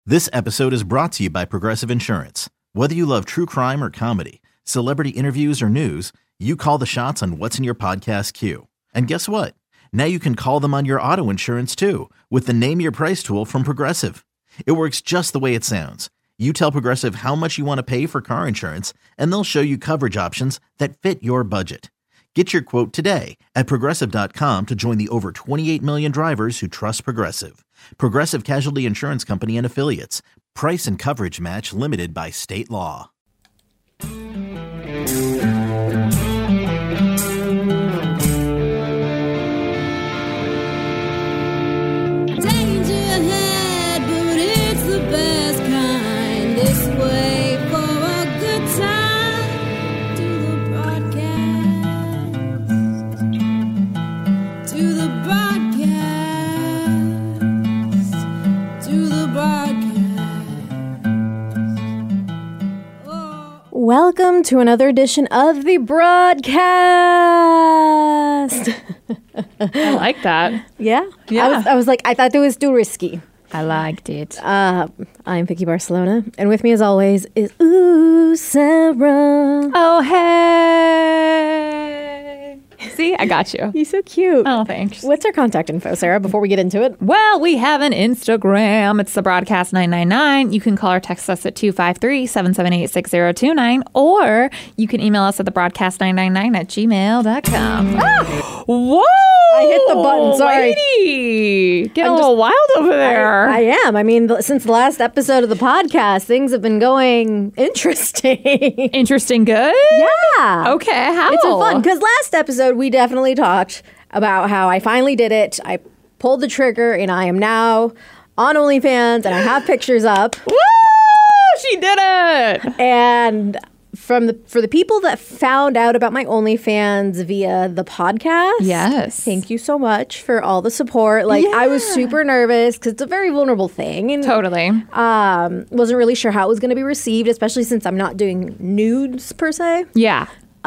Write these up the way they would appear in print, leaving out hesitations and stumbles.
This episode is brought to you by Progressive Insurance. Whether you love true crime or comedy, celebrity interviews or news, you call the shots on what's in your podcast queue. And guess what? Now you can call them on your auto insurance too with the Name Your Price tool from Progressive. It works just the way it sounds. You tell Progressive how much you want to pay for car insurance, and they'll show you coverage options that fit your budget. Get your quote today at Progressive.com to join the over 28 million drivers who trust Progressive. Progressive Casualty Insurance Company and Affiliates. Price and coverage match limited by state law. Welcome to another edition of the broadcast. I like that. Yeah? Yeah. I was like, I thought it was too risky. I liked it. I'm Vicky Barcelona, and with me as always is Sarah. Oh, hey. See, I got you. You're so cute. Oh, thanks. What's our contact info, Sarah, before we get into it? Well, we have an Instagram. It's the Broadcast 999. You can call or text us at 253-778-6029, or you can email us at thebroadcast999@gmail.com. Ah! Whoa! I hit the button, sorry. Lady. Get a little wild over there. I am. I mean, since the last episode of the podcast, things have been going interesting. Interesting good? Yeah. Okay, how? It's been fun, because last episode we definitely talked about how I finally did it. I pulled the trigger, and I am now on OnlyFans, and I have pictures up. Woo! She did it! And for the people that found out about my OnlyFans via the podcast, yes, thank you so much for all the support. Like, I was super nervous because it's a very vulnerable thing, and totally wasn't really sure how it was going to be received, especially since I'm not doing nudes per se. Yeah.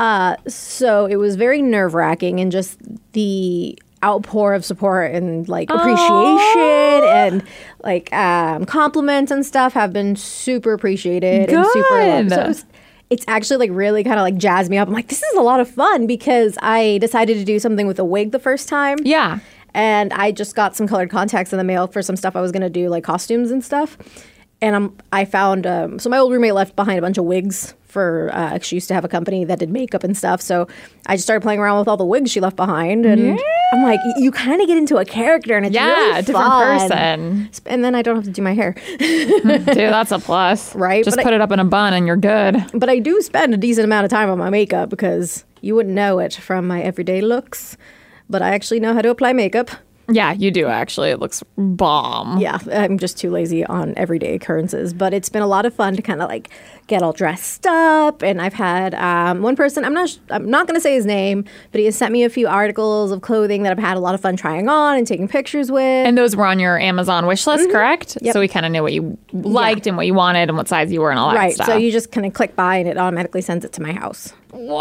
So it was very nerve-wracking, and just the outpour of support and like appreciation and like compliments and stuff have been super appreciated. Good. And super loved. So it's actually like really kind of like jazzed me up. I'm like, this is a lot of fun, because I decided to do something with a wig the first time. Yeah. And I just got some colored contacts in the mail for some stuff I was going to do, like costumes and stuff. And I found, so my old roommate left behind a bunch of wigs for, she used to have a company that did makeup and stuff. So I just started playing around with all the wigs she left behind. And I'm like, you kind of get into a character, and it's really a different fun. person. And then I don't have to do my hair. Dude, that's a plus. Right? Just But put it up in a bun and you're good. But I do spend a decent amount of time on my makeup, because you wouldn't know it from my everyday looks. But I actually know how to apply makeup. Yeah, you do actually. It looks bomb. Yeah, I'm just too lazy on everyday occurrences. But it's been a lot of fun to kind of like get all dressed up. And I've had one person, I'm not going to say his name, but he has sent me a few articles of clothing that I've had a lot of fun trying on and taking pictures with. And those were on your Amazon wish list, correct? Yep. So we kind of knew what you liked and what you wanted and what size you were and all that stuff. So you just kind of click buy, and it automatically sends it to my house.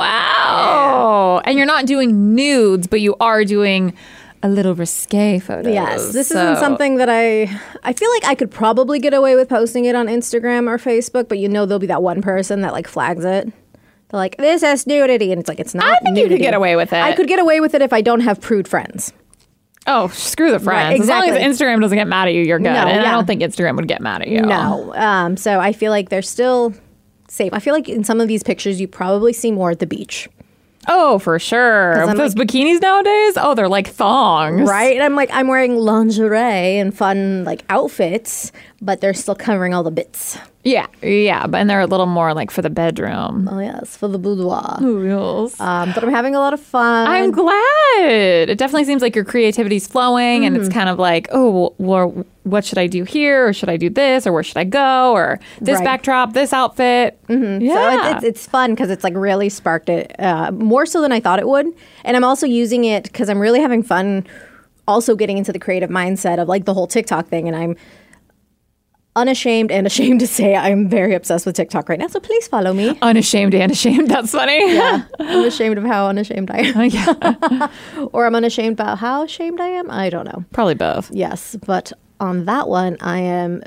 Wow. Yeah. And you're not doing nudes, but you are doing a little risque photos. Yes, this isn't something that I feel like I could probably get away with posting it on Instagram or Facebook, but there'll be that one person that like flags it. They're like, this has nudity, and it's like, it's not I think nudity. you could get away with it. I could get away with it if I don't have prude friends. Oh, screw the friends. Right, exactly. As long as Instagram doesn't get mad at you, you're good. No, and yeah. I don't think Instagram would get mad at you. No. So I feel like they're still safe. I feel like in some of these pictures, you probably see more at the beach. Oh, for sure. With those bikinis nowadays, they're like thongs. Right? And I'm wearing lingerie and fun like outfits, but they're still covering all the bits. Yeah. And they're a little more like for the bedroom. Oh, yes, for the boudoir. Yes. But I'm having a lot of fun. I'm glad. It definitely seems like your creativity's flowing, and it's kind of like, well, what should I do here? Or should I do this? Or where should I go? Or this backdrop, this outfit. Mm-hmm. Yeah. So it's fun, because it's like really sparked it more so than I thought it would. And I'm also using it because I'm really having fun also getting into the creative mindset of like the whole TikTok thing. And I'm unashamed and ashamed to say I'm very obsessed with TikTok right now. So please follow me. Unashamed and ashamed. That's funny. Yeah. I'm ashamed of how unashamed I am. Yeah. Or I'm unashamed about how ashamed I am. I don't know. Probably both. Yes. But on that one, I am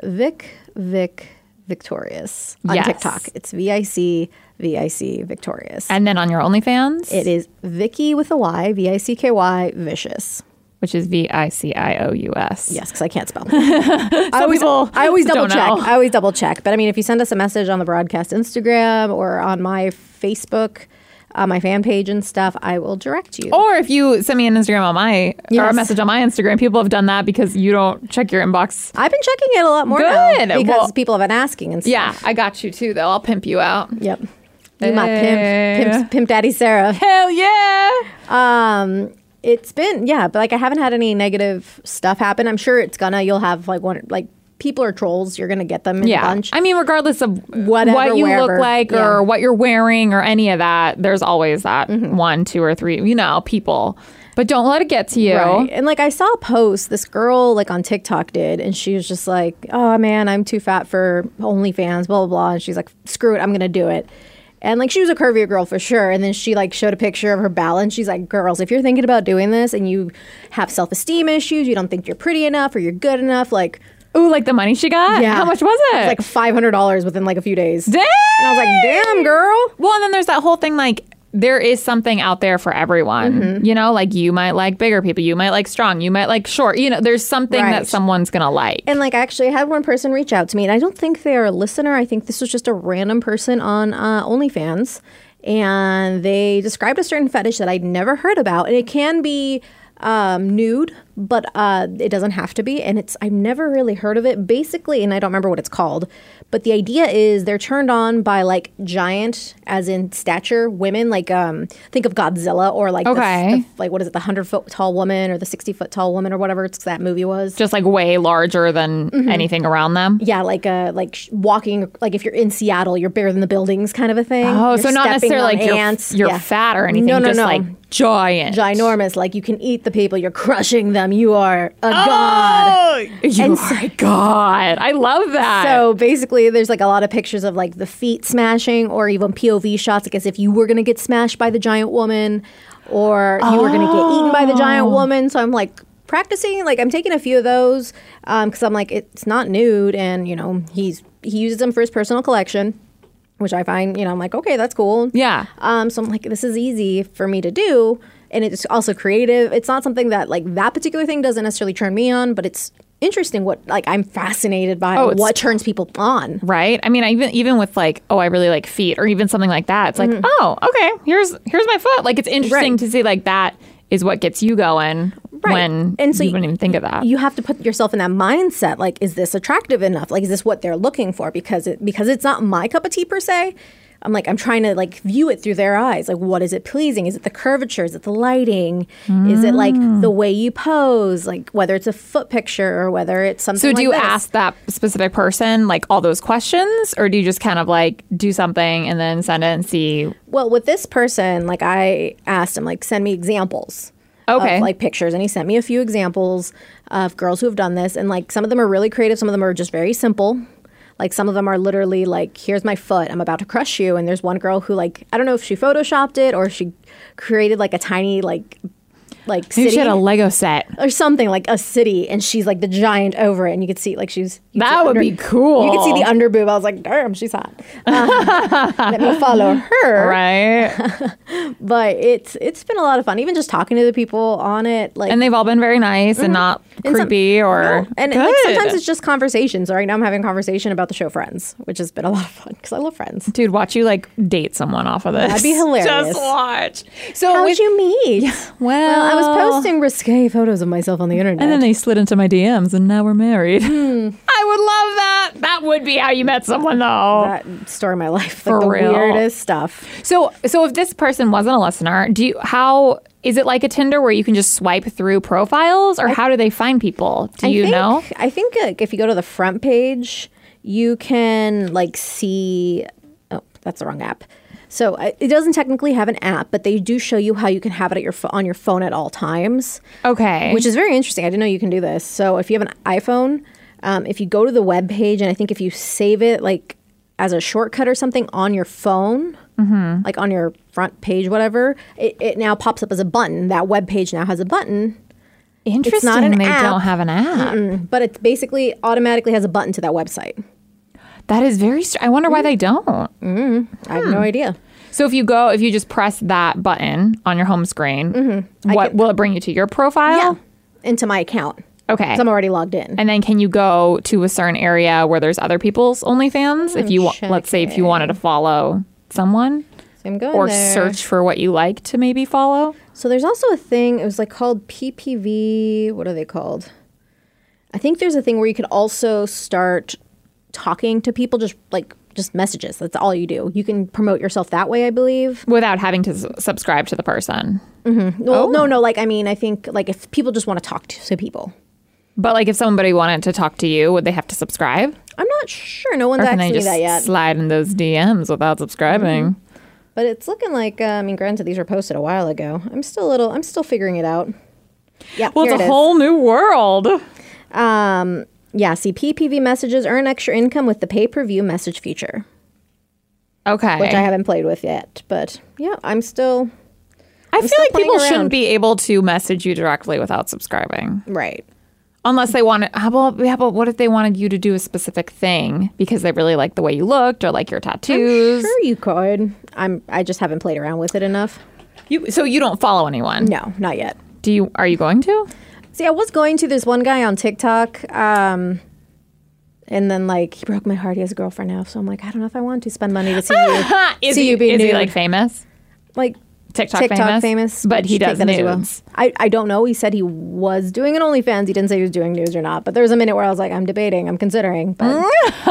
Victorious on TikTok. It's VIC Victorious. And then on your OnlyFans? It is Vicky with a Y, VICKY, Vicious. Which is VICIOUS. Yes, because I can't spell. I always double check. I always double check. But I mean, if you send us a message on the broadcast Instagram or on my Facebook, my fan page and stuff, I will direct you. Or if you send me an Instagram on or a message on my Instagram, people have done that because you don't check your inbox. I've been checking it a lot more now because people have been asking and stuff. Yeah, I got you too, though. I'll pimp you out. Yep. You my pimp daddy Sarah. Hell yeah. It's been, but like I haven't had any negative stuff happen. I'm sure you'll have people are trolls. You're going to get them in a bunch. I mean, regardless of what you look like or what you're wearing or any of that, there's always that 1, 2, or 3, people. But don't let it get to you. Right. And like I saw a post this girl like on TikTok did, and she was just like, oh man, I'm too fat for OnlyFans, blah, blah, blah. And she's like, screw it, I'm going to do it. And like she was a curvier girl for sure. And then she like showed a picture of her balance. She's like, girls, if you're thinking about doing this and you have self-esteem issues, you don't think you're pretty enough or you're good enough, like... Ooh, like the money she got? Yeah. How much was it? It was like $500 within like a few days. Damn! And I was like, damn, girl. Well, and then there's that whole thing like, there is something out there for everyone. Like you might like bigger people. You might like strong. You might like short. There's something that someone's going to like. And like actually I had one person reach out to me, and I don't think they're a listener. I think this was just a random person on OnlyFans. And they described a certain fetish that I'd never heard about. And it can be nude, but it doesn't have to be. And I've never really heard of it. Basically, and I don't remember what it's called, but the idea is they're turned on by like giant, as in stature, women. Like think of Godzilla or like like what is it, the 100-foot tall woman or the 60-foot tall woman or whatever that movie was. Just like way larger than anything around them. Yeah, like walking, like if you're in Seattle, you're bigger than the buildings, kind of a thing. Oh, you're so not necessarily like you're fat or anything. No, like giant, ginormous. Like you can eat the people. You're crushing them. You are a god. You are a god. I love that. So basically, there's like a lot of pictures of like the feet smashing, or even POV shots, like as if you were going to get smashed by the giant woman, or you were going to get eaten by the giant woman. So I'm like practicing. Like I'm taking a few of those because I'm like, it's not nude, and he uses them for his personal collection, which I find, I'm like, okay, that's cool. Yeah. So I'm like, this is easy for me to do. And it's also creative. It's not something that, like, that particular thing doesn't necessarily turn me on, but it's interesting I'm fascinated by what turns people on. Right? I mean, even with, like, I really like feet, or even something like that. It's like, oh, okay, here's my foot. Like, it's interesting to see, like, that is what gets you going when you wouldn't even think of that. You have to put yourself in that mindset. Like, is this attractive enough? Like, is this what they're looking for? Because it's not my cup of tea per se. I'm trying to like view it through their eyes. Like, what is it pleasing? Is it the curvature? Is it the lighting? Is it like the way you pose? Like whether it's a foot picture or whether it's something like So do you this. ask that specific person like all those questions, or do you just kind of like do something and then send it and see? Well, with this person, like I asked him, like, send me examples. Okay. Of like pictures, and he sent me a few examples of girls who have done this, and like some of them are really creative, some of them are just very simple. Like some of them are literally like, here's my foot, I'm about to crush you. And there's one girl who, like, I don't know if she photoshopped it or she created like a tiny like Maybe city. she had a Lego set or something, like a city, and she's like the giant over it, and you could see like that would be cool. You could see the under boob. I was like, damn, she's hot. Let me follow her. Right. But it's been a lot of fun, even just talking to the people on it. Like, and they've all been very nice and not creepy or and good. Like, sometimes it's just conversations. So right now I'm having a conversation about the show Friends, which has been a lot of fun because I love Friends. Dude, watch you like date someone off of this. That'd be hilarious. Just watch. So how'd you meet? Well, I was posting risque photos of myself on the internet. And then they slid into my DMs and now we're married. I would love that. That would be how you met someone, though. That story of my life. For like the real. weirdest stuff. So if this person wasn't a listener, how is it like a Tinder where you can just swipe through profiles, or how do they find people? Do you know? I think like, if you go to the front page, you can like see. Oh, that's the wrong app. So it doesn't technically have an app, but they do show you how you can have it at on your phone at all times. Okay. Which is very interesting. I didn't know you can do this. So if you have an iPhone, if you go to the web page, and I think if you save it like as a shortcut or something on your phone, like on your front page, whatever, it now pops up as a button. That web page now has a button. Interesting. It's not an they app. don't have an app. But it basically automatically has a button to that website. That is very I wonder why they don't. I have no idea. So if you just press that button on your home screen, will it bring you to your profile? Yeah. Into my account. Okay. 'Cause I'm already logged in. And then can you go to a certain area where there's other people's OnlyFans? If you let's say if you wanted to follow someone So I'm going or there. search for what you like to maybe follow. So there's also a thing, it was like called PPV. What are they called? I think there's a thing where you could also start talking to people, just messages. That's all you do. You can promote yourself that way, I believe. Without having to subscribe to the person. Well, no. Like, I mean, I think like if people just want to talk to people. But like if somebody wanted to talk to you, would they have to subscribe? I'm not sure. No one's Or can asked they me just that yet. slide in those DMs without subscribing? But it's looking like, I mean, granted, these were posted a while ago. I'm still figuring it out. Yeah, Well, here it's it a is. whole new world. Yeah, see, PPV messages earn extra income with the pay-per-view message feature, Okay. which I haven't played with yet. But yeah, I feel still like playing people around. shouldn't be able to message you directly without subscribing. Right. Unless they want to, but what if they wanted you to do a specific thing because they really like the way you looked or like your tattoos? Sure, you could. I just haven't played around with it enough. So you don't follow anyone? No, not yet. Are you going to? See, I was going to. There's one guy on TikTok, and then like he broke my heart. He has a girlfriend now, so I'm like, I don't know if I want to spend money to see you. Is see he, you be is he nude. like famous? Like TikTok famous? But he Take does that as nudes. well. I don't know. He said he was doing an OnlyFans. He didn't say he was doing nudes or not. But there was a minute where I was like, I'm debating. I'm considering. But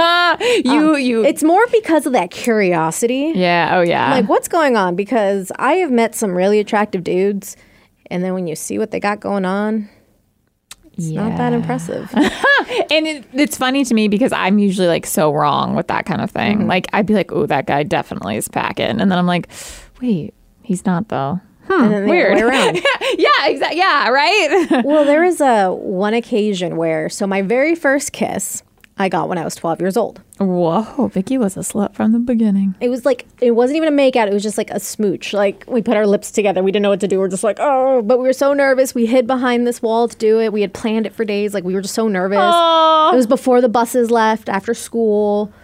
it's more because of that curiosity. Yeah. Oh yeah. Like, what's going on? Because I have met some really attractive dudes, and then when you see what they got going on, it's not that impressive. And it's funny to me because I'm usually like so wrong with that kind of thing. Like I'd be like, oh, that guy definitely is packing. And then I'm like, wait, he's not though. And then the Weird. other way around. Yeah, exactly. Yeah, right. Well, there was one occasion where, so my very first kiss, I got when I was 12 years old. Whoa, Vicky was a slut from the beginning. It was like, it wasn't even a makeout. It was just like a smooch. Like, we put our lips together. We didn't know what to do. We're just like, oh, but we were so nervous. We hid behind this wall to do it. We had planned it for days. Like, we were just so nervous. Aww. It was before the buses left, after school.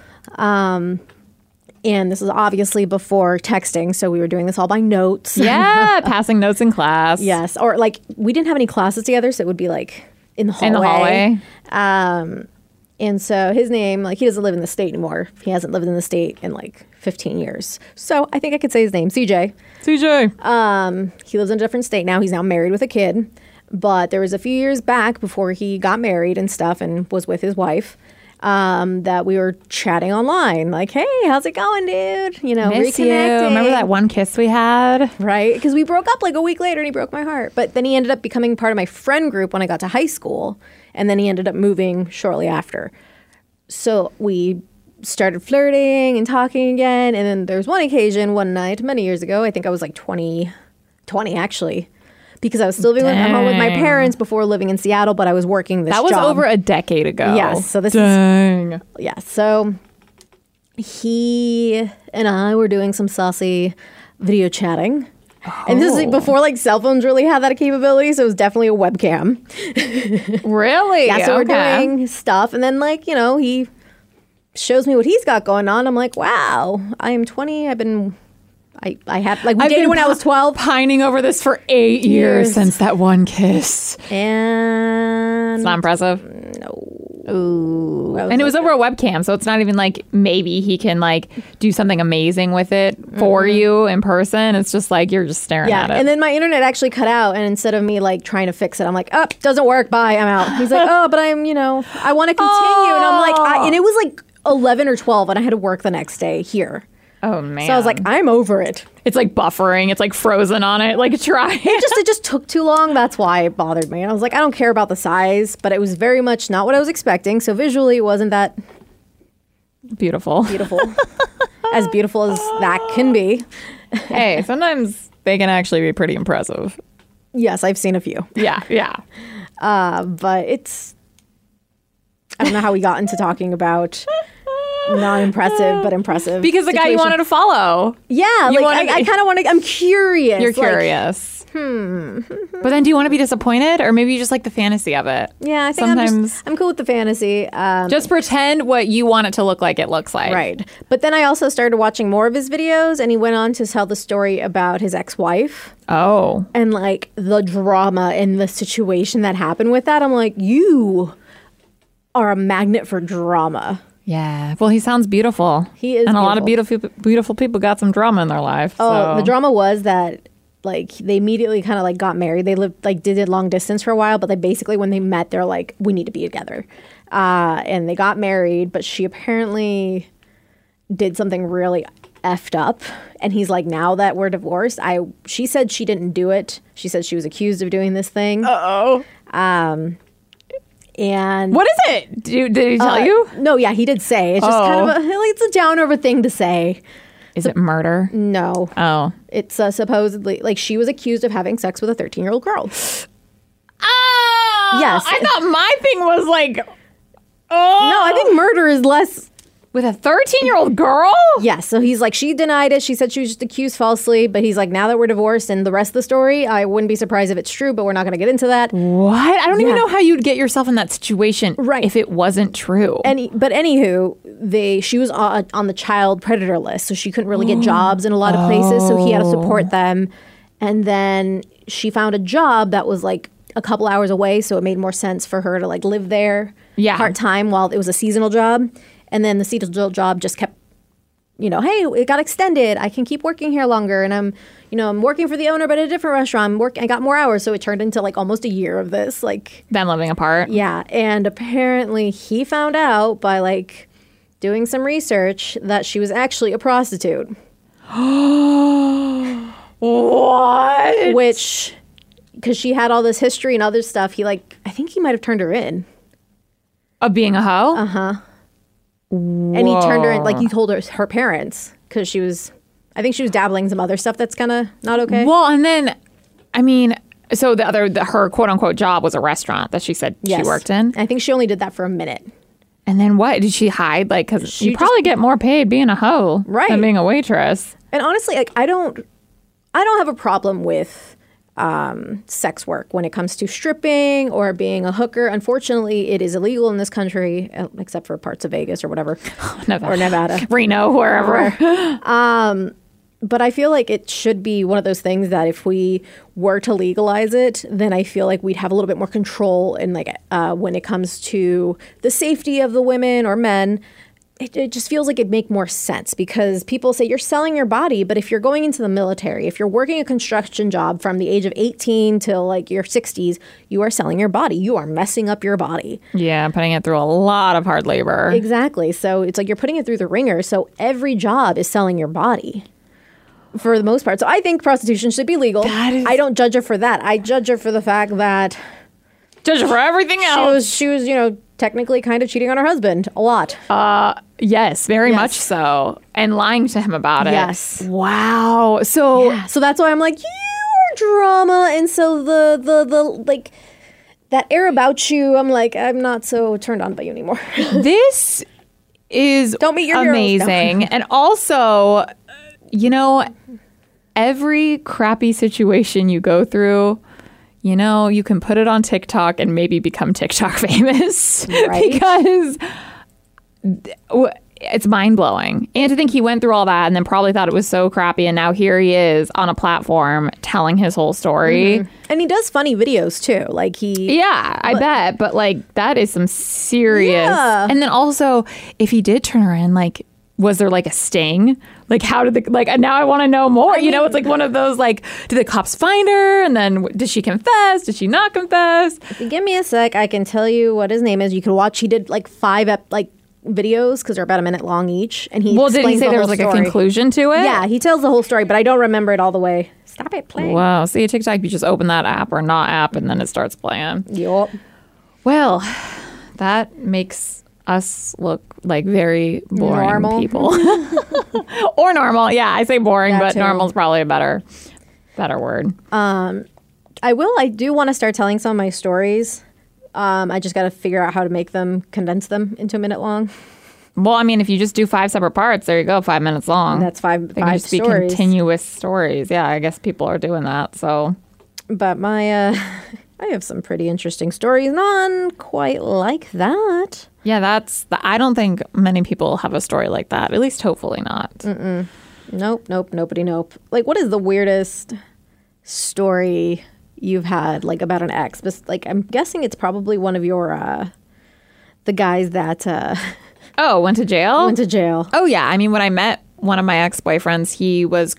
And this was obviously before texting. So we were doing this all by notes. Yeah, passing notes in class. Yes. Or like, we didn't have any classes together. So it would be like in the hallway. In the hallway. And so his name, like, he doesn't live in the state anymore. He hasn't lived in the state in like 15 years. So I think I could say his name, CJ. CJ. He lives in a different state now. He's now married with a kid. But there was a few years back before he got married and stuff and was with his wife that we were chatting online. Like, hey, how's it going, dude? You know, Miss you. reconnecting. Remember that one kiss we had? Right? Because we broke up like a week later and he broke my heart. But then he ended up becoming part of my friend group when I got to high school. And then he ended up moving shortly after. So we started flirting and talking again. And then there was one occasion, one night, many years ago, I think I was like 20 actually, because I was still living at home with my parents before living in Seattle, but I was working this That was job. over a decade ago. Yes. So this Dang. yeah. So he and I were doing some saucy video chatting. And this is like before like cell phones really had that capability, so it was definitely a webcam. Really? Yeah, so Okay. we're doing stuff, and then like, you know, he shows me what he's got going on. I'm like, wow, I am 20. I had like we I've dated been when I was 12, pining over this for 8 years Years. since that one kiss. and It's not impressive. no. Ooh. I was And it was like- over a webcam, so it's not even like maybe he can like do something amazing with it for you in person. It's just like you're just staring Yeah, at it. and then my internet actually cut out, and instead of me like trying to fix it, I'm like, oh, doesn't work, bye, I'm out. He's like, oh, but I'm, you know, I want to continue, and I'm like, and it was like 11 or 12, and I had to work the next day here. oh man. So I was like, I'm over it. it's like buffering. It's like frozen on it. Like try it. It just took too long. That's why it bothered me. And I was like, I don't care about the size, but it was very much not what I was expecting. So visually, it wasn't that Beautiful. beautiful, as beautiful as that can be. Hey, sometimes they can actually be pretty impressive. Yes, I've seen a few, Yeah, yeah. but it's. I don't know how we got into talking about not impressive, but impressive. Because the guy you situation. wanted to follow. Yeah, You like wanted- I kind of want to. I'm curious. You're like, curious. But then do you want to be disappointed? Or maybe you just like the fantasy of it? Yeah, I think I'm cool with the fantasy. Just pretend what you want it to look like it looks like. Right. But then I also started watching more of his videos, and he went on to tell the story about his ex-wife. Oh. And like the drama and the situation that happened with that. I'm like, you are a magnet for drama. Yeah. Well, he sounds beautiful. He is And a lot of beautiful. beautiful people got some drama in their life. Oh, so. the drama was that like they immediately kind of like got married. They lived like did it long distance for a while, but they basically when they met, they're like, we need to be together. And they got married, but she apparently did something really effed up. And he's like, now that we're divorced, she said she didn't do it. She said she was accused of doing this thing. Uh-oh. And what is it? Did he tell you? No, yeah, he did say. It's just kind of it's a downer of a thing to say. Is it murder? No. Oh. It's supposedly, like, she was accused of having sex with a 13-year-old girl. Oh! Yes. I thought my thing was like, No, I think murder is less. with a 13-year-old girl? Yes. So he's like, she denied it. She said she was just accused falsely. But he's like, now that we're divorced and the rest of the story, I wouldn't be surprised if it's true, but we're not going to get into that. What? I don't even know how you'd get yourself in that situation if it wasn't true. But anywho, she was on the child predator list, so she couldn't really get jobs in a lot of places. So he had to support them. And then she found a job that was like a couple hours away, so it made more sense for her to like live there part-time while it was a seasonal job. And then the seasonal job just kept, hey, it got extended. I can keep working here longer. And I'm working for the owner, but at a different restaurant. I got more hours. So it turned into like almost a year of this. Like them living apart. Yeah. And apparently he found out by like doing some research that she was actually a prostitute. What? Which, because she had all this history and other stuff, I think he might have turned her in. Of being a hoe? Uh-huh. And he turned her in, like he told her parents, because I think she was dabbling in some other stuff that's kind of not okay. Well, and then, so her quote unquote job was a restaurant that she said she worked in. I think she only did that for a minute. And then what? Did she hide? Like, because you probably get more paid being a hoe than being a waitress. And honestly, like, I don't have a problem with sex work when it comes to stripping or being a hooker. Unfortunately, it is illegal in this country, except for parts of Vegas or whatever. Or Nevada. Reno, wherever. But I feel like it should be one of those things that if we were to legalize it, then I feel like we'd have a little bit more control in like when it comes to the safety of the women or men. It just feels like it'd make more sense because people say you're selling your body, but if you're going into the military, if you're working a construction job from the age of 18 till like your 60s, you are selling your body. You are messing up your body. Yeah, putting it through a lot of hard labor. Exactly. So it's like you're putting it through the ringer. So every job is selling your body for the most part. So I think prostitution should be legal. I don't judge her for that. I judge her for the fact that... Judge her for everything else. She was, technically kind of cheating on her husband a lot. Yes, very much so. And lying to him about it. Yes. Wow. So so that's why I'm like, you are drama. And so the like that air about you, I'm like, I'm not so turned on by you anymore. This is Don't meet your amazing. Heroes. And also, every crappy situation you go through, you can put it on TikTok and maybe become TikTok famous. Right. Because it's mind-blowing. And to think he went through all that and then probably thought it was so crappy, and now here he is on a platform telling his whole story. Mm-hmm. And he does funny videos too. Like I bet. But like that is some serious. Yeah. And then also, if he did turn her in, like, was there like a sting? Like, how did now I want to know more. It's like one of those, like, did the cops find her? And then did she confess? Did she not confess? If you give me a sec, I can tell you what his name is. You can watch. He did like 5 videos because they're about a minute long each. And did he say there was like a conclusion to it? Yeah, he tells the whole story, but I don't remember it all the way. Stop it playing. Wow. See, a TikTok, you just open that app or not app, and then it starts playing. Yup. Well, that makes us look like very boring normal people. Or normal. Yeah, I say boring, That but too. normal is probably a better word. I do want to start telling some of my stories. I just got to figure out how to condense them into a minute long. Well, I mean, if you just do 5 separate parts, there you go, 5 minutes long. That's five They can just stories. be continuous stories. Yeah, I guess people are doing that. So But my I have some pretty interesting stories. None quite like that. Yeah, I don't think many people have a story like that. At least hopefully not. Nope, nobody, nope. Like, what is the weirdest story you've had, like, about an ex? But, like, I'm guessing it's probably one of your, the guys that... went to jail? Went to jail. Oh, yeah. I mean, when I met one of my ex-boyfriends, he was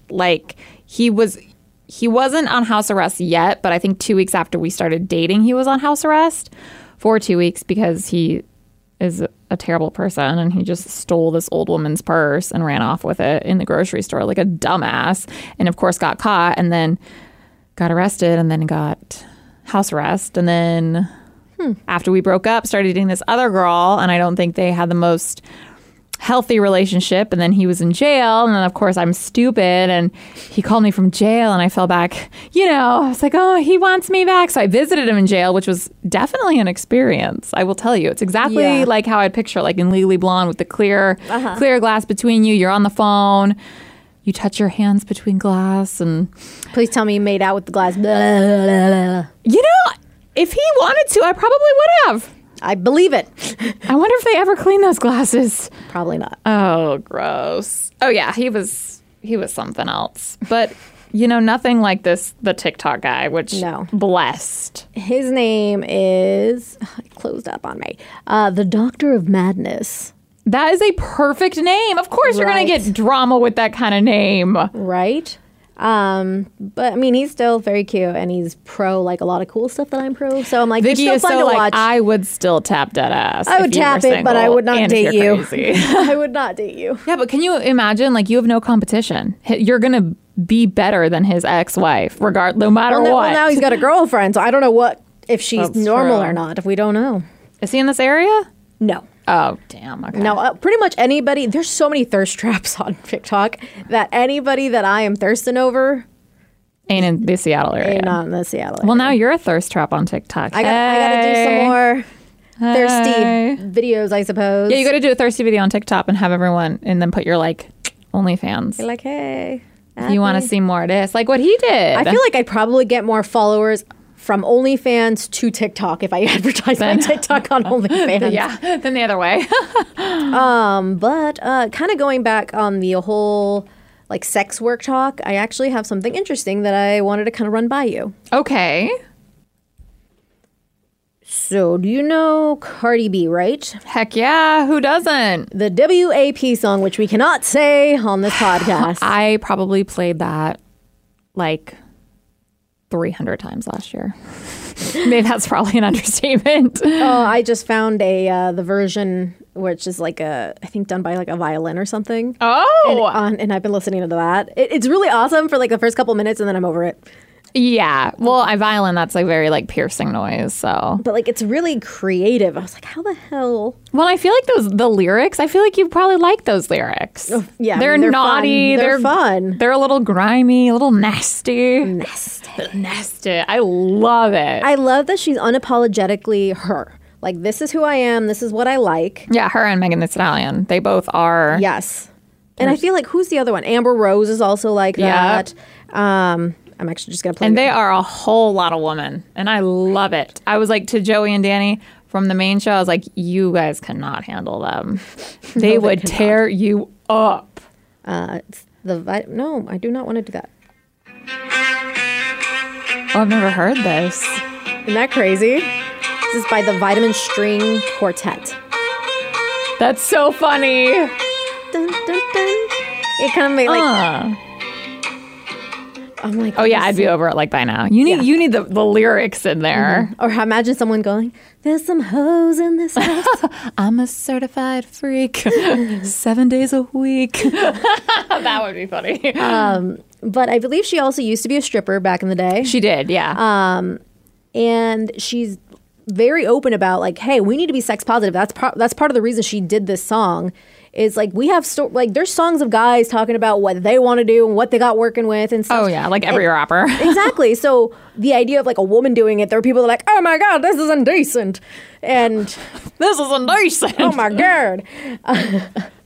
he wasn't on house arrest yet, but I think 2 weeks after we started dating, he was on house arrest for 2 weeks because he is a terrible person and he just stole this old woman's purse and ran off with it in the grocery store like a dumbass, and of course got caught and then got arrested and then got house arrest, and then after we broke up started dating this other girl, and I don't think they had the most healthy relationship, and then he was in jail, and then of course I'm stupid and he called me from jail and I fell back, I was like, oh, he wants me back. So I visited him in jail, which was definitely an experience. I will tell you, it's exactly like how I'd picture, like in Legally Blonde with the clear glass between you, you're on the phone, you touch your hands between glass, and please tell me you made out with the glass. Blah, blah, blah, blah. If he wanted to, I probably would have. I believe it. I wonder if they ever clean those glasses. Probably not. Oh, gross. Oh, yeah, he was something else. But, nothing like the TikTok guy, which blessed. His name is, it closed up on me, the Doctor of Madness. That is a perfect name. Of course you're going to get drama with that kind of name. Right? But I mean, he's still very cute, and he's pro like a lot of cool stuff that I'm pro. So I'm like, Vicky is so like, watch. I would still tap dead ass. I would tap it, but I would not date you. I would not date you. Yeah, but can you imagine? Like, you have no competition. You're gonna be better than his ex-wife, no matter what. Well, now he's got a girlfriend, so I don't know if she's normal or not. If we don't know, is he in this area? No. Oh, damn. Okay. No, pretty much anybody. There's so many thirst traps on TikTok that anybody that I am thirsting over ain't in the Seattle area. Ain't not in the Seattle area. Well, now you're a thirst trap on TikTok. I got to do some more thirsty videos, I suppose. Yeah, you got to do a thirsty video on TikTok and have everyone, and then put your like OnlyFans. You're like, hey, you want to see more of this, like what he did. I feel like I'd probably get more followers from OnlyFans to TikTok if I advertise my TikTok on OnlyFans. Yeah, then the other way. But kind of going back on the whole like sex work talk, I actually have something interesting that I wanted to kind of run by you. Okay. So, do you know Cardi B, right? Heck yeah, who doesn't? The WAP song, which we cannot say on this podcast. I probably played that like 300 times last year. Maybe that's probably an understatement. Oh, I just found the version which is like I think done by like a violin or something. Oh, and I've been listening to that. It's really awesome for like the first couple minutes, and then I'm over it. Yeah, well, violin, that's a very like piercing noise. So, but like it's really creative. I was like, how the hell? Well, I feel like the lyrics. I feel like you probably like those lyrics. Oh, yeah, they're naughty. Fun. They're fun. They're a little grimy, a little nasty. Nasty. I love it. I love that she's unapologetically her. Like, this is who I am. This is what I like. Yeah, her and Megan Thee Stallion. They both are. Yes. And I feel like, who's the other one? Amber Rose is also like that. I'm actually just going to play. And they are a whole lot of women. And I love it. I was like to Joey and Danny from the main show, I was like, you guys cannot handle them. They would tear you up. No, I do not want to do that. Oh, I've never heard this. Isn't that crazy? This is by the Vitamin String Quartet. That's so funny. Dun, dun, dun. It kind of made like... I'm like, oh yeah, I'd be over it like by now. You need the lyrics in there. Mm-hmm. Or imagine someone going, "There's some hoes in this house." I'm a certified freak, 7 days a week. That would be funny. But I believe she also used to be a stripper back in the day. She did, yeah. And she's very open about like, hey, we need to be sex positive. That's part of the reason she did this song. Is like we have there's songs of guys talking about what they want to do and what they got working with and stuff. Oh yeah, like every rapper. Exactly. So the idea of like a woman doing it, there are people that are like, oh my god, this is indecent, and this is indecent. Oh my god.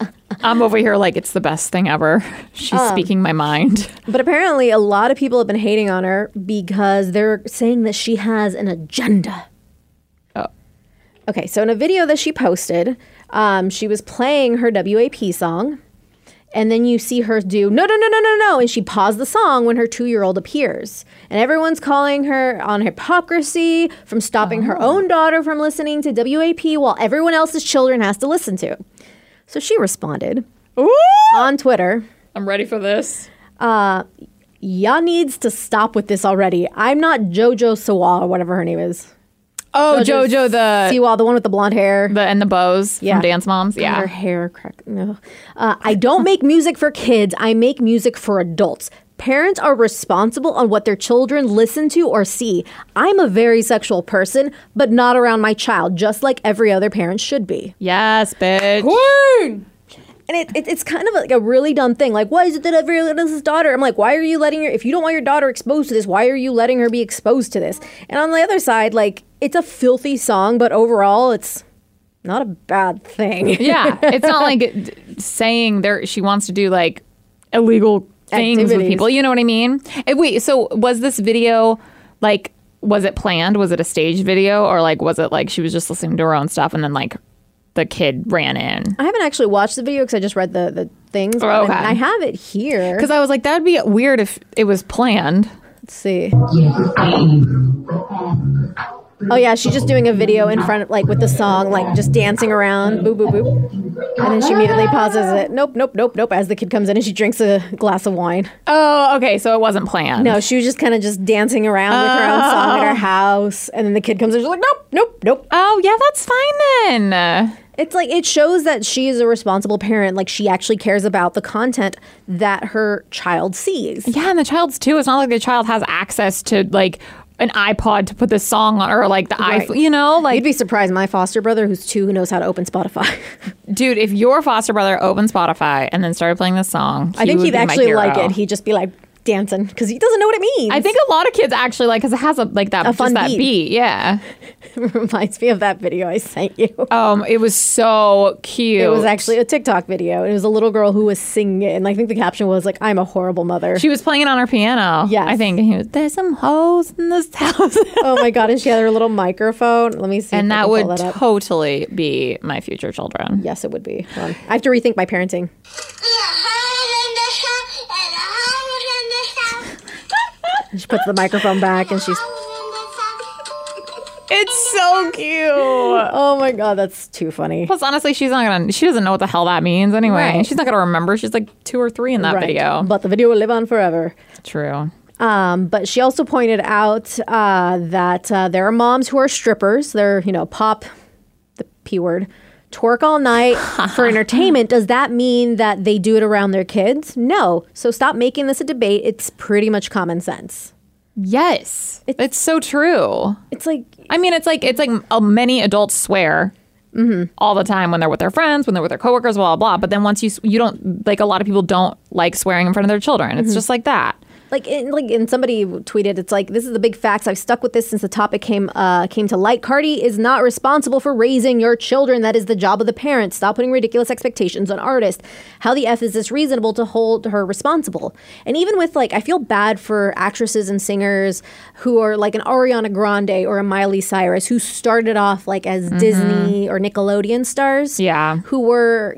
I'm over here like it's the best thing ever. She's speaking my mind. But apparently a lot of people have been hating on her because they're saying that she has an agenda. Oh. Okay, so in a video that she posted, she was playing her WAP song. And then you see her do, no. And she paused the song when her 2-year-old appears. And everyone's calling her on hypocrisy from stopping her own daughter from listening to WAP while everyone else's children has to listen to. So she responded on Twitter. I'm ready for this. Y'all needs to stop with this already. I'm not JoJo Siwa or whatever her name is. Oh, JoJo the Siwa, the one with the blonde hair. and the bows from Dance Moms. Yeah. Her hair crack. No. I don't make music for kids. I make music for adults. Parents are responsible on what their children listen to or see. I'm a very sexual person, but not around my child, just like every other parent should be. Yes, bitch. Queen! And it's kind of like a really dumb thing. Like, why is it that everyone else's daughter? I'm like, why are you letting if you don't want your daughter exposed to this, why are you letting her be exposed to this? And on the other side, like, it's a filthy song, but overall, it's not a bad thing. Yeah. It's not like saying she wants to do like illegal things with people. You know what I mean? Wait, so was this video like, was it planned? Was it a staged video? Or like, was it like she was just listening to her own stuff and then like the kid ran in? I haven't actually watched the video because I just read the things. Oh, okay. I have it here. Because I was like, that'd be weird if it was planned. Let's see. Oh yeah, she's just doing a video in front of, like, with the song, like, just dancing around, boop, boop, boop. And then she immediately pauses it. Nope, as the kid comes in and she drinks a glass of wine. Oh, okay, so it wasn't planned. No, she was just kind of just dancing around with her own song at her house. And then the kid comes in and she's like, nope. Oh, yeah, that's fine then. It's like, it shows that she is a responsible parent. Like, she actually cares about the content that her child sees. Yeah, and the child's too. It's not like the child has access to, like, an iPod to put this song on, or like the iPhone, you know? Like, you'd be surprised. My foster brother, who's 2, who knows how to open Spotify. Dude, if your foster brother opened Spotify and then started playing this song, I think he'd actually like it. He'd just be like dancing because he doesn't know what it means. I think a lot of kids actually like, because it has a fun beat. Yeah. It reminds me of that video I sent you. It was so cute. It was actually a TikTok video. It was a little girl who was singing it, and I think the caption was like, "I'm a horrible mother." She was playing it on her piano. Yes. I think. And he was, "There's some hoes in this house." Oh my God. And she had her little microphone. Let me see. And that would totally be my future children. Yes, it would be. I have to rethink my parenting. She puts the microphone back and she's... It's so cute. Oh my God, that's too funny. Plus, honestly, she doesn't know what the hell that means anyway. Right. She's not going to remember. She's like 2 or 3 in that video. But the video will live on forever. True. But she also pointed out that there are moms who are strippers. They're, pop, the P word, twerk all night for entertainment. Does that mean that they do it around their kids? No. So stop making this a debate. It's pretty much common sense. Yes. It's so true. It's like... I mean, it's like many adults swear all the time when they're with their friends, when they're with their coworkers, blah, blah, blah. But then once you don't, like, a lot of people don't like swearing in front of their children. It's just like that. And somebody tweeted, it's like, this is the big facts. I've stuck with this since the topic came to light. Cardi is not responsible for raising your children. That is the job of the parent. Stop putting ridiculous expectations on artists. How the F is this reasonable to hold her responsible? And even with, like, I feel bad for actresses and singers who are like an Ariana Grande or a Miley Cyrus who started off like as Disney or Nickelodeon stars. Yeah. Who were,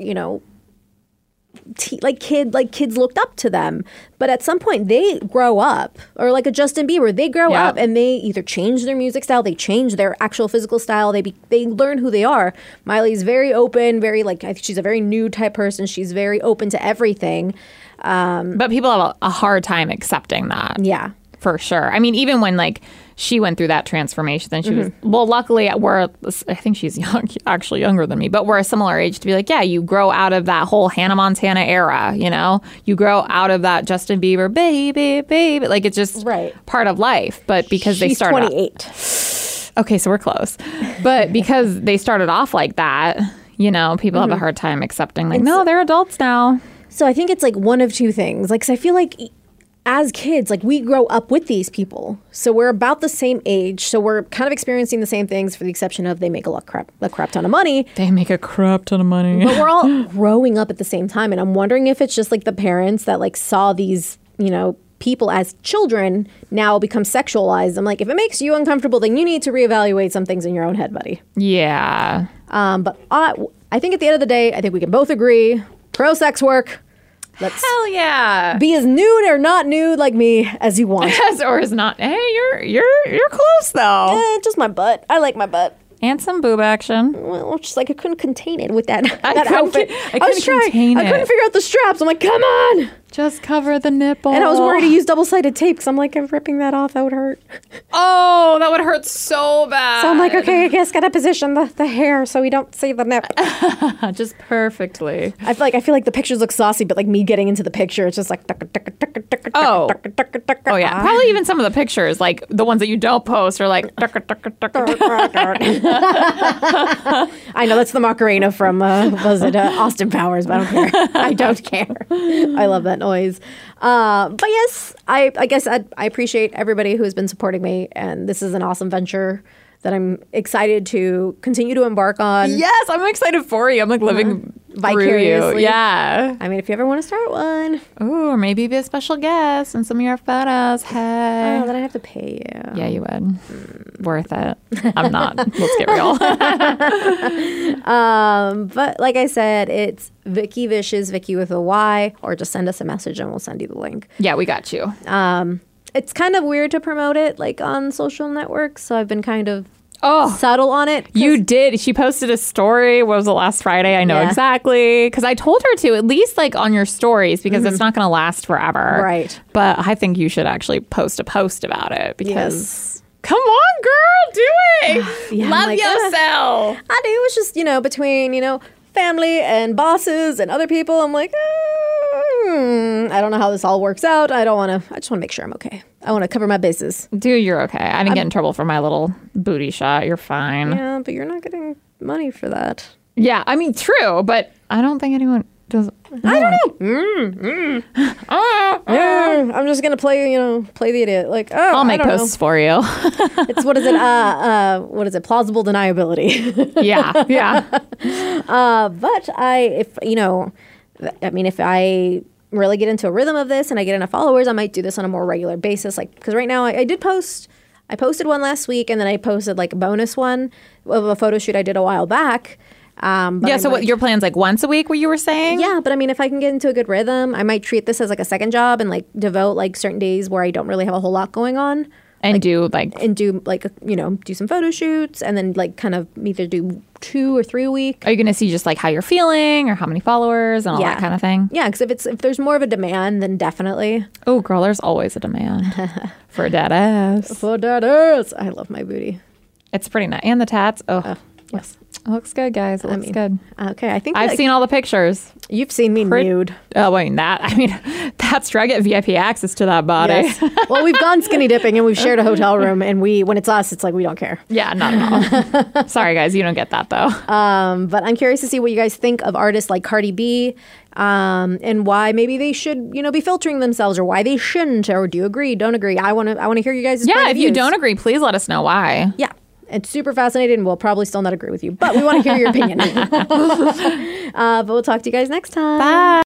kids looked up to them, but at some point they grow up, or like a Justin Bieber, they grow up and they either change their music style, they change their actual physical style, they learn who they are. Miley's very open, very I think she's a very new type person. She's very open to everything. But people have a hard time accepting that. Yeah. For sure. I mean, even when she went through that transformation, then she was, well, luckily I think she's actually younger than me, but we're a similar age to be like, yeah, you grow out of that whole Hannah Montana era, you grow out of that Justin Bieber, baby, like it's just part of life. But because they started 28. Okay, so we're close. But because they started off like that, people have a hard time accepting no, they're adults now. So I think it's like one of two things. Like, 'cause I feel like as kids, like we grow up with these people. So we're about the same age. So we're kind of experiencing the same things, for the exception of they make a crap ton of money. They make a crap ton of money. But we're all growing up at the same time. And I'm wondering if it's just like the parents that like saw these, people as children now become sexualized. I'm like, if it makes you uncomfortable, then you need to reevaluate some things in your own head, buddy. Yeah. But I think at the end of the day, I think we can both agree, pro-sex work. Let's Hell yeah. be as nude or not nude like me as you want. Or is not. Hey, you're close though. Just my butt. I like my butt. And some boob action. Well, just like I couldn't contain it with that couldn't outfit. I couldn't contain it. I couldn't figure out the straps. I'm like, come on. Just cover the nipple. And I was worried to use double-sided tape because I'm like, if ripping that off, that would hurt. Oh, that would hurt so bad. So I'm like, okay, I guess gotta position the hair so we don't see the nip. Just perfectly. I feel like the pictures look saucy, but like me getting into the picture, it's just like oh yeah, probably even some of the pictures, like the ones that you don't post, are like. I know that's the Macarena from Austin Powers, but I don't care. I don't care. I love that noise. But yes, I guess I appreciate everybody who's been supporting me, and this is an awesome venture that I'm excited to continue to embark on. Yes, I'm excited for you. I'm like living vicariously. Through you. Yeah. I mean, if you ever want to start one. Ooh, or maybe be a special guest in some of your photos. Hey. Oh, then I have to pay you. Yeah, you would. Worth it. I'm not. Let's get real. But like I said, it's Vicky Vicious, Vicky with a Y, or just send us a message and we'll send you the link. Yeah, we got you. It's kind of weird to promote it like on social networks, so I've been kind of subtle on it. You did. She posted a story. What was it, last Friday? I know exactly. Because I told her to, at least like on your stories, because it's not going to last forever. Right. But I think you should actually post a post about it because, come on, girl, do it. Love yourself. I do. It's just, between, family and bosses and other people, I'm like, I don't know how this all works out. I just want to make sure I'm okay. I want to cover my bases. Dude, you're okay. I didn't get in trouble for my little booty shot. You're fine. Yeah, but you're not getting money for that. Yeah, I mean, true, but I don't think anyone does. I don't know. I'm just gonna play the idiot. Like, I'll make posts for you. It's what is it? Plausible deniability. Yeah. But if I really get into a rhythm of this and I get enough followers, I might do this on a more regular basis. Like, because right now I did post. I posted one last week, and then I posted like a bonus one of a photo shoot I did a while back. So what your plan's like once a week, what you were saying? Yeah, but I mean, if I can get into a good rhythm, I might treat this as like a second job and like devote like certain days where I don't really have a whole lot going on. And do some photo shoots, and then like kind of either do 2 or 3 a week. Are you going to see just like how you're feeling or how many followers and all that kind of thing? Yeah, because if there's more of a demand, then definitely. Oh, girl, there's always a demand for that ass. For that ass. I love my booty. It's pretty nice. And the tats. Oh, yes. It looks good, guys. It looks good. Okay, I think I've seen all the pictures. You've seen me nude. Oh, wait, that's true. I get VIP access to that body. Yes. Well, we've gone skinny dipping and we've shared a hotel room, and when it's us, it's like we don't care. Yeah, not at all. Sorry, guys, you don't get that though. But I'm curious to see what you guys think of artists like Cardi B, and why maybe they should, be filtering themselves, or why they shouldn't, or do you agree? Don't agree? I want to hear you guys. Yeah, if you don't agree, please let us know why. Yeah. It's super fascinating, and we'll probably still not agree with you, but we want to hear your opinion. But we'll talk to you guys next time. Bye.